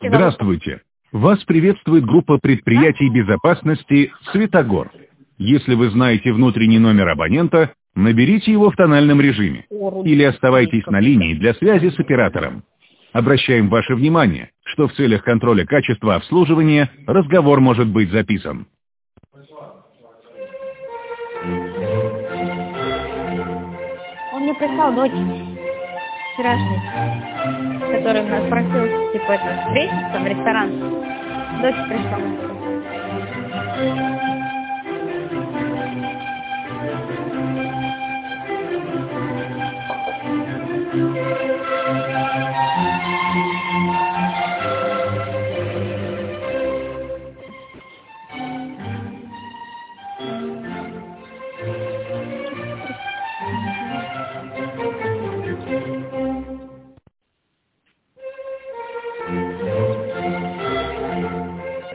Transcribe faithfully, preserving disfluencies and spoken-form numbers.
Здравствуйте. Вас приветствует группа предприятий безопасности «Светогор». Если вы знаете внутренний номер абонента, наберите его в тональном режиме или оставайтесь на линии для связи с оператором. Обращаем ваше внимание, что в целях контроля качества обслуживания разговор может быть записан. Он мне прислал дочь вчерашний, который нас просил, типа, это, встретиться в ресторан. Дочь пришла.